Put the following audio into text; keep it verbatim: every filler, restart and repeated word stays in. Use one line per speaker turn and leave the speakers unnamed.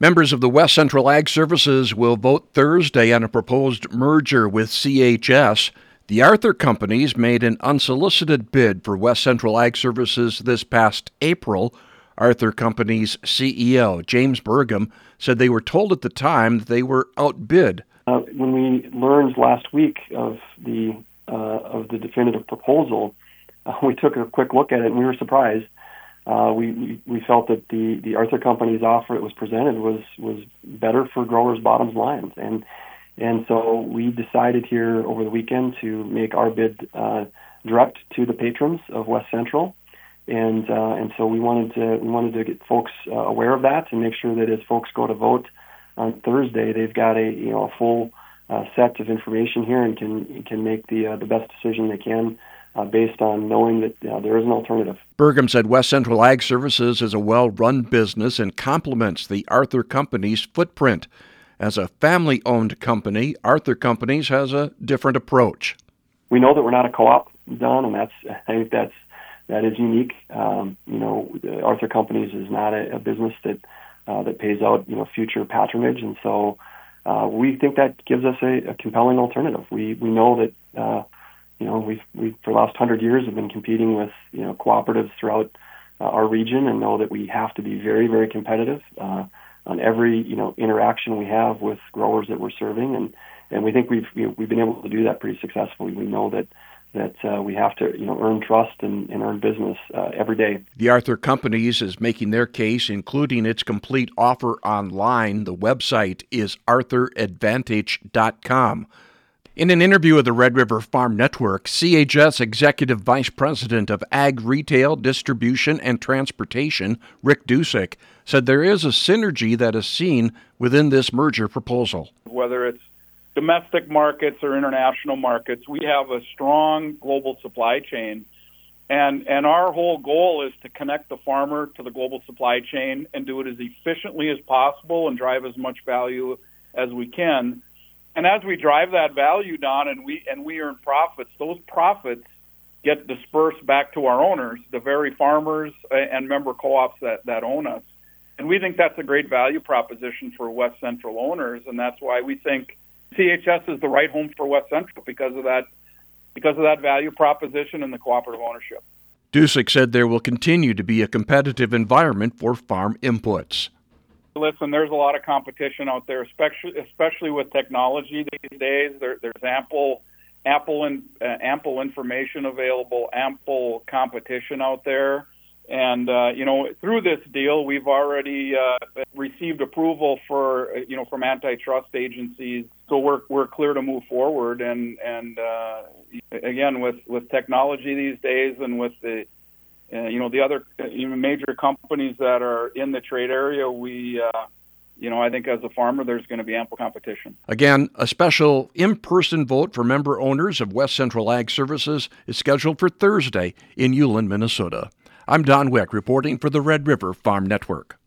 Members of the West Central Ag Services will vote Thursday on a proposed merger with C H S. The Arthur Companies made an unsolicited bid for West Central Ag Services this past April. Arthur Companies C E O James Burgum said they were told at the time that they were outbid.
Uh, when we learned last week of the uh, of the definitive proposal, uh, we took a quick look at it and we were surprised. Uh, we, we we felt that the, the Arthur Companies offer that was presented was was better for growers' bottom lines, and and so we decided here over the weekend to make our bid uh, direct to the patrons of West Central, and uh, and so we wanted to we wanted to get folks uh, aware of that and make sure that as folks go to vote on Thursday, they've got a you know a full uh, set of information here and can can make the uh, the best decision they can. Uh, based on knowing that uh, there is an alternative.
Burgum said West Central Ag Services is a well-run business and complements the Arthur Companies footprint. As a family-owned company, Arthur Companies has a different approach.
We know that we're not a co-op, Don, and that's I think that's that is unique. Um, you know, Arthur Companies is not a, a business that uh, that pays out you know future patronage, and so uh, we think that gives us a, a compelling alternative. We we know that. Uh, You know, we've, we for the last hundred years have been competing with, you know, cooperatives throughout uh, our region and know that we have to be very, very competitive uh, on every, you know, interaction we have with growers that we're serving. And, and we think we've, you know, we've been able to do that pretty successfully. We know that, that uh, we have to, you know, earn trust and, and earn business uh, every day.
The Arthur Companies is making their case, including its complete offer online. The website is arthur advantage dot com. In an interview with the Red River Farm Network, C H S Executive Vice President of Ag Retail, Distribution, and Transportation, Rick Dusick, said there is a synergy that is seen within this merger proposal.
Whether it's domestic markets or international markets, we have a strong global supply chain, and, and our whole goal is to connect the farmer to the global supply chain and do it as efficiently as possible and drive as much value as we can. And as we drive that value down and we and we earn profits, those profits get dispersed back to our owners, the very farmers and member co-ops that, that own us. And we think that's a great value proposition for West Central owners, and that's why we think C H S is the right home for West Central because of that because of that value proposition and the cooperative ownership.
Dusick said there will continue to be a competitive environment for farm inputs.
Listen, there's a lot of competition out there, especially especially with technology these days. There, there's ample, ample, and uh, ample information available, ample competition out there, and uh, you know, through this deal, we've already uh, received approval for you know from antitrust agencies, so we're we're clear to move forward. And and uh, again, with with technology these days, and with the Uh, you know, the other uh, even major companies that are in the trade area, we, uh, you know, I think as a farmer, there's going to be ample competition.
Again, a special in-person vote for member owners of West Central Ag Services is scheduled for Thursday in Ulen, Minnesota. I'm Don Wick reporting for the Red River Farm Network.